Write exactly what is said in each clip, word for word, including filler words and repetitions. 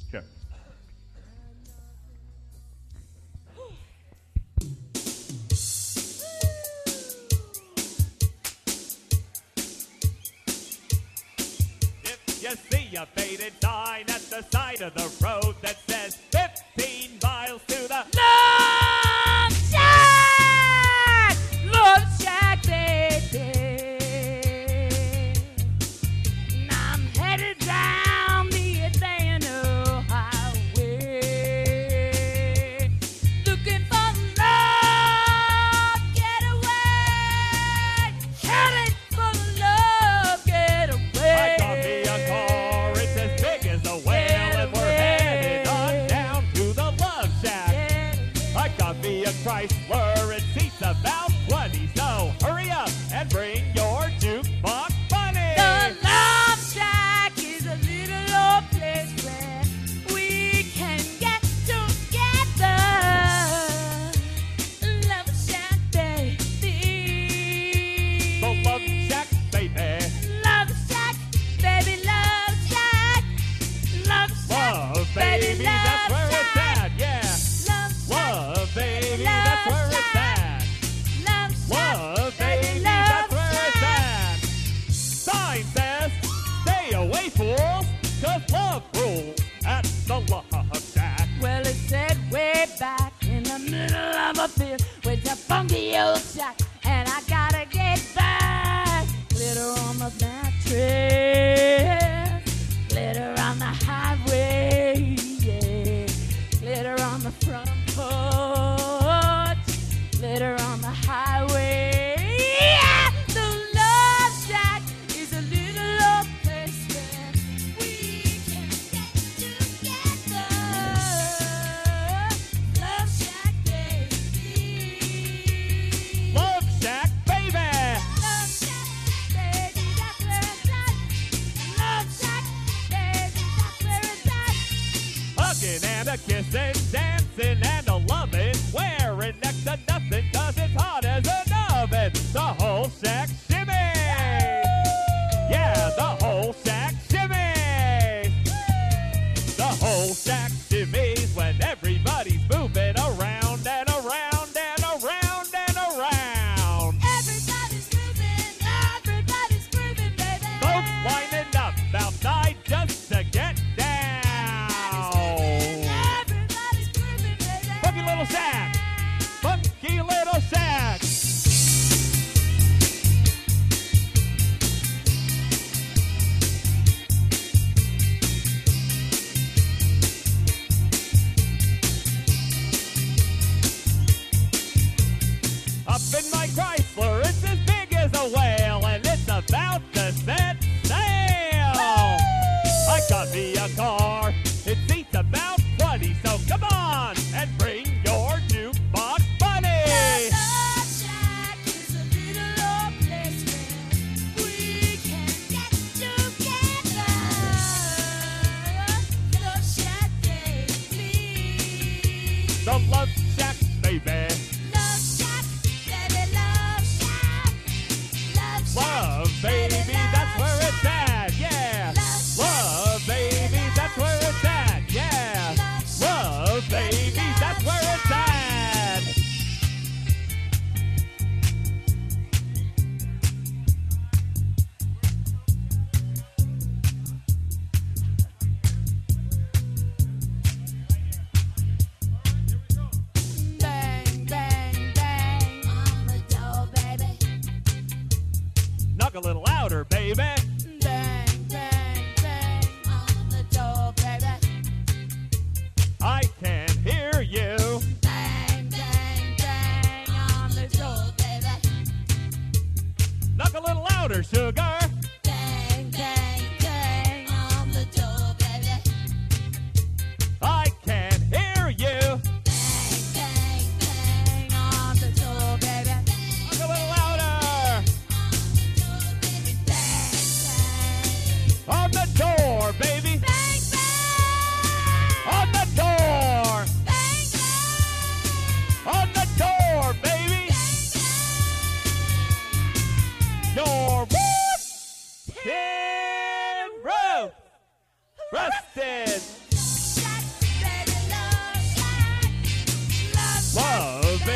Okay. If you see a faded sign at the side of the road that says fifteen miles to the Love Shack! Love Shack, baby. And I'm headed down the Atlanta highway, looking for love getaway. Headed for love getaway. I got me a car, it's as big as a whale, and we're headed on down to the Love Shack. I got me a Chrysler, it seats about twenty, so hurry up and bring your jukebox bunny. The Love Shack is a little old place where we can get together. Love Shack, baby. The Love Shack, baby. Love Shack, baby, Love Shack. Love Shack, Love, baby, that's Love where it's Shack. at, yeah. Love Shack, Love, baby, Love that's where it's Shack. at. Love Shack, Love, baby, Love that's where it's Shack. at. Sign says, stay away, fools, 'cause love rules at the Love Shack. Well, it said way back in the middle of a field with a funky old shack, and I gotta get back. Glitter on the mattress, glitter on the highway, yeah. Glitter on the front porch, glitter on the highway. Yeah! The Love Shack is a little old place where we can get together. Love Shack, baby. Love Shack, baby. Love Shack, baby, that's where it's at. Love Shack, baby, that's where it's at. Hugging and a kissing, dancing and a loving, wearing next to nothing 'cause it's hot as an oven. The whole shack shimmy. Yeah, the whole shack shimmy. The whole shack shimmies when everybody's moving around and around and around and around. Everybody's moving, everybody's grooving, baby. Folks lining up outside just to get down. Everybody's grooving, baby. Funky little shack. Funky little shack. Up in my Chrysler, it's as big as a whale, and it's about to set sail. I got me a car, it seats about twenty, so come on and bring your jukebox bunny. Love Shack is a little old place where we can get together. Love Shack, baby. The Love Shack, baby. Love Shack, baby, Love Shack. Love Shack, Love, baby, that's where it's at, yeah. Love, baby, that's where it's at, yeah. Love, baby, that's where it's at. Bang, bang, bang on the door, baby. Knock a little louder, baby. Bang, bang, bang on the door, baby. I can hear you. Bang, bang, bang on the door, baby. Knock a little louder, sugar. Bang, bang, bang on the door, baby. I can hear you. Bang, bang, bang on the door, baby. Knock a little louder. Bang, bang. On the door, baby. Bang, bang. On the door. Bang, bang. On the door, baby. Your wood tin roof rusted.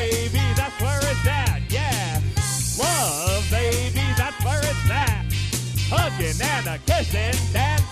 baby, that's where it's at. Yeah. Love, baby, that's where it's at. Hugging and a kissing, dancing.